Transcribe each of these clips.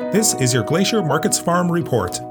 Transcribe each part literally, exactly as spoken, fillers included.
This is your Glacier Markets Farm Report.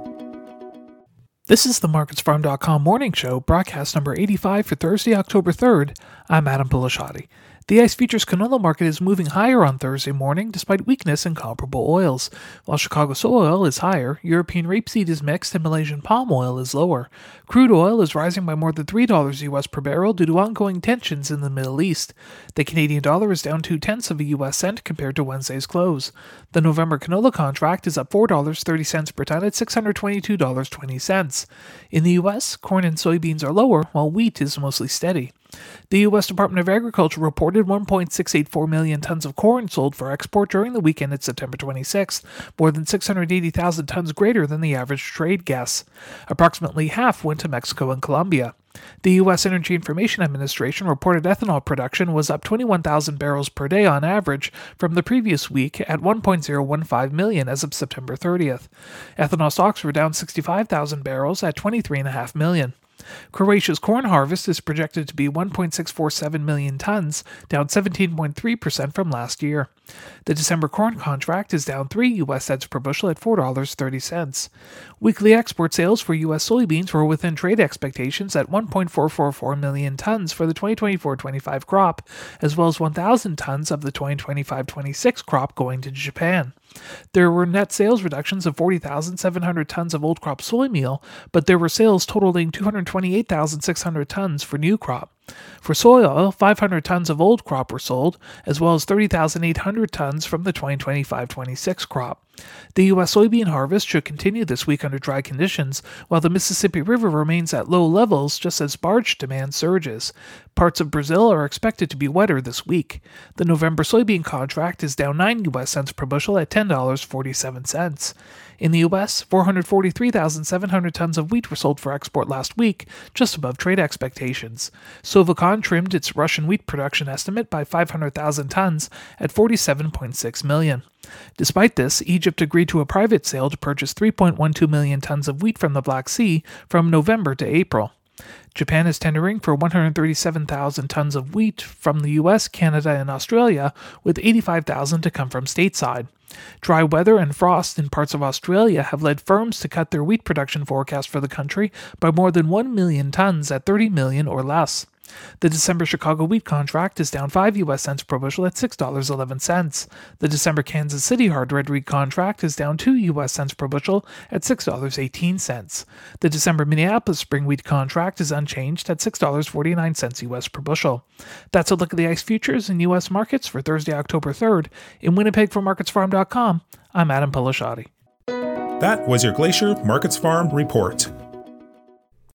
This is the Markets Farm dot com morning show, broadcast number eighty-five for Thursday, October third. I'm Adam Pilasciatti. The ICE Futures canola market is moving higher on Thursday morning despite weakness in comparable oils. While Chicago soy oil is higher, European rapeseed is mixed and Malaysian palm oil is lower. Crude oil is rising by more than three dollars U S per barrel due to ongoing tensions in the Middle East. The Canadian dollar is down two-tenths of a U S cent compared to Wednesday's close. The November canola contract is up four dollars and thirty cents per ton at six hundred twenty-two dollars and twenty cents. In the U S, corn and soybeans are lower, while wheat is mostly steady. The U S Department of Agriculture reported one point six eight four million tons of corn sold for export during the weekend at September twenty-sixth, more than six hundred eighty thousand tons greater than the average trade guess. Approximately half went to Mexico and Colombia. The U S Energy Information Administration reported ethanol production was up twenty-one thousand barrels per day on average from the previous week at one point zero one five million as of September thirtieth. Ethanol stocks were down sixty-five thousand barrels at twenty-three point five million. Croatia's corn harvest is projected to be one point six four seven million tons, down seventeen point three percent from last year. The December corn contract is down three U S cents per bushel at four dollars and thirty cents. Weekly export sales for U S soybeans were within trade expectations at one point four four four million tons for the twenty twenty-four twenty-five crop, as well as one thousand tons of the twenty twenty-five twenty-six crop going to Japan. There were net sales reductions of forty thousand seven hundred tons of old crop soy meal, but there were sales totaling two hundred twenty-eight thousand six hundred tons for new crop. For soy oil, five hundred tons of old crop were sold, as well as thirty thousand eight hundred tons from the twenty twenty-five twenty-six crop. The U S soybean harvest should continue this week under dry conditions, while the Mississippi River remains at low levels just as barge demand surges. Parts of Brazil are expected to be wetter this week. The November soybean contract is down nine U S cents per bushel at ten dollars and forty-seven cents. In the U S, four hundred forty-three thousand seven hundred tons of wheat were sold for export last week, just above trade expectations. Sovacon trimmed its Russian wheat production estimate by five hundred thousand tons at forty-seven point six million. Despite this, Egypt agreed to a private sale to purchase three point one two million tons of wheat from the Black Sea from November to April. Japan is tendering for one hundred thirty-seven thousand tons of wheat from the U S, Canada, and Australia, with eighty-five thousand to come from stateside. Dry weather and frost in parts of Australia have led firms to cut their wheat production forecast for the country by more than one million tons at thirty million or less. The December Chicago wheat contract is down five U S cents per bushel at six dollars and eleven cents. The December Kansas City hard red wheat contract is down two U S cents per bushel at six dollars and eighteen cents. The December Minneapolis spring wheat contract is unchanged at six dollars and forty-nine cents U S per bushel. That's a look at the ICE futures and U S markets for Thursday, October third. In Winnipeg for Markets Farm dot com, I'm Adam Pilasciatti. That was your Glacier Markets Farm Report.